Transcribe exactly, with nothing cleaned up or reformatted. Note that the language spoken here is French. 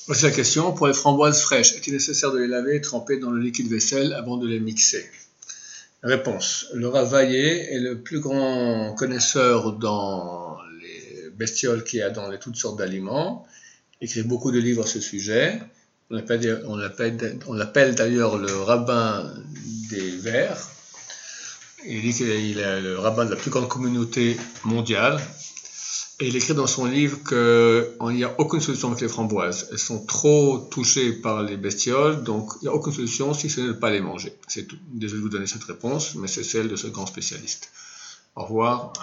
Voici la question. Pour les framboises fraîches, est-il nécessaire de les laver et tremper dans le liquide vaisselle avant de les mixer? Réponse. Laura Vaillé est le plus grand connaisseur dans les bestioles qu'il y a dans les toutes sortes d'aliments. Il écrit beaucoup de livres à ce sujet. On l'appelle, on l'appelle, on l'appelle d'ailleurs le rabbin des vers. Il dit qu'il est le rabbin de la plus grande communauté mondiale. Et il écrit dans son livre qu'il n'y a aucune solution avec les framboises. Elles sont trop touchées par les bestioles, donc il n'y a aucune solution si ce n'est de ne pas les manger. C'est tout. Désolé de vous donner cette réponse, mais c'est celle de ce grand spécialiste. Au revoir.